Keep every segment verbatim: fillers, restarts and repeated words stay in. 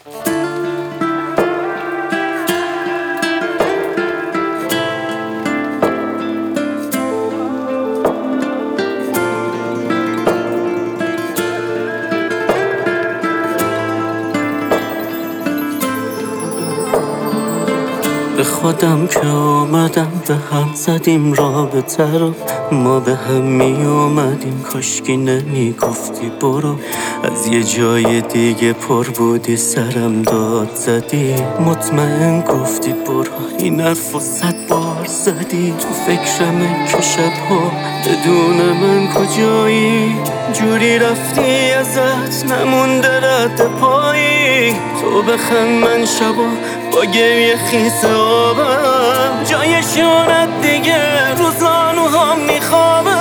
به خودم که آمدم به هم زدیم رابطه رو، ما به هم می اومدیم کاشکی نمی گفتی برو. از یه جای دیگه پر بودی سرم داد زدی، مطمئن گفتی برو. این حرف و صد بار زدی، تو فکرمه که شبها بدون من کجایی. جوری رفتی ازت نمونده رد پایی، تو بخند من شبا با گریه خیس آبم، جای شونت دیگه رو زانوهام میخوابم.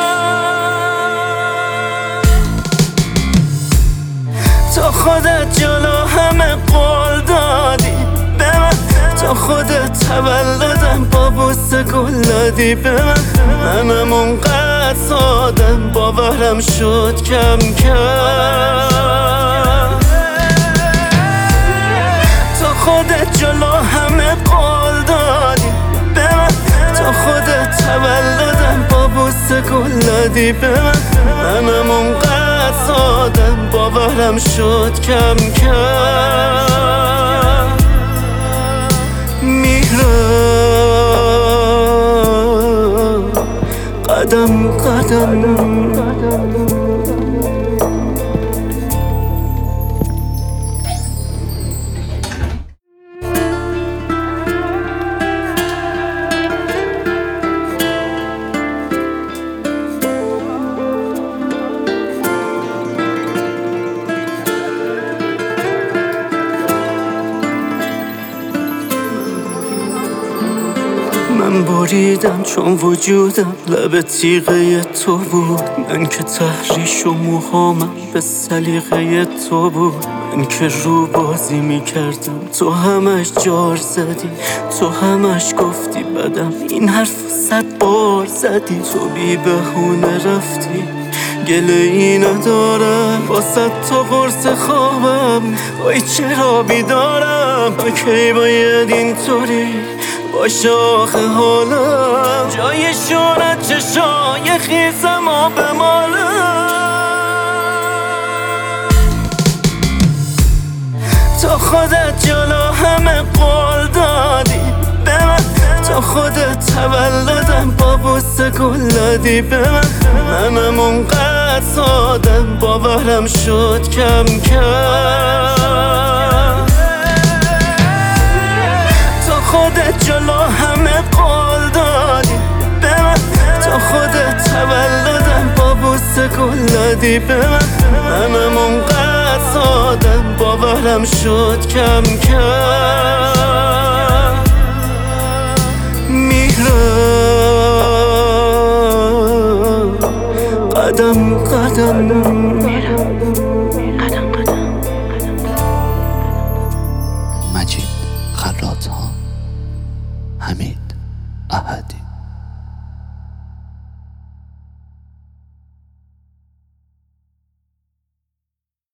تو خودت جلو همه قول دادی به من، تو خودت تولدم با بوسه گل دادی به من. منم اونقدر سادم باورم شد کم کم. خودت جلو همه قول دادی به من، تو خودت تولدم با بوسه گل دادی به من. منم اونقدر سادم باورم شد کم کم. میرم قدم قدم من بریدم چون وجودم لب تیغه تو بود. من که تحریش و موهامم به سلیقه تو بود. من که رو بازی میکردم تو همش جار زدی، تو همش گفتی بدم، این حرف صد بار زدی. تو بی بهونه رفتی گله ای ندارم، واسه تو قرص خوابم وای چرا بیدارم. کی باید اینطوری باشه آخه حالم، جای شونت چشای خیسم و بمالم. تو خودت جلو همه قول دادی به من، تو خودت تولدم با بوسه گل دادی به من. منم اونقدر سادم باورم شد کم کم. تو خودت جلو همه قول دادی به من، تو خودت تولدم با بوسه گل دادی به من. منم اونقدر سادم باورم شد کم کم. میرم قدم قدم میرم قدم قدم. مجید خراط‌ها، حمید احدی.